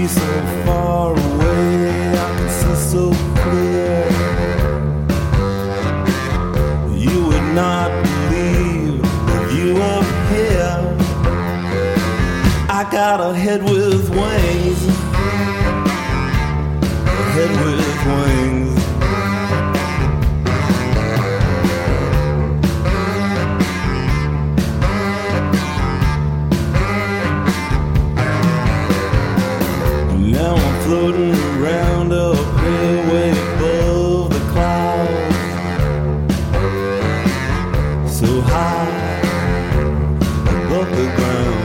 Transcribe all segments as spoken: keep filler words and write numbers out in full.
see so far away, I can see so clear. You would not believe if you were here. I got a head with wings, a head with wings. Now I'm floating around up here way above the clouds, so high above the ground.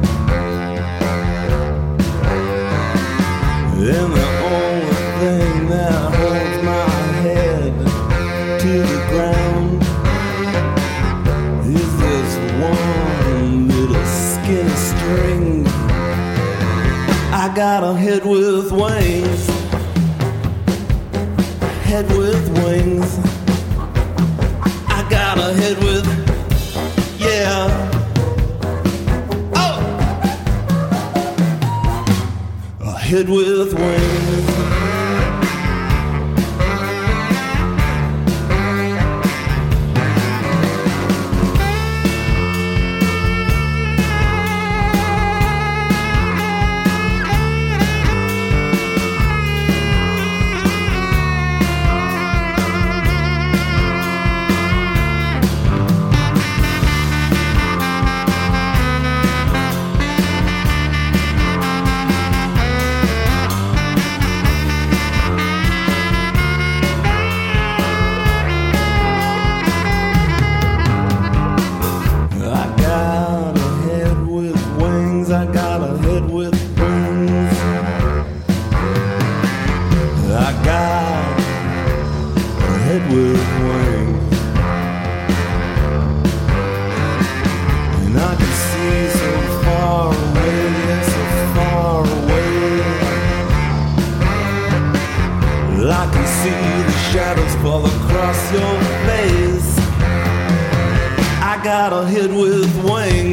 And the only thing that holds my head to the ground is this one little skinny string. I got a head with wings, head with wings. I got a head with, yeah. Oh! A head with wings. I got a head with wings. I got a head with wings. And I can see so far away, so far away. I can see the shadows fall across your face. I got a head with wings.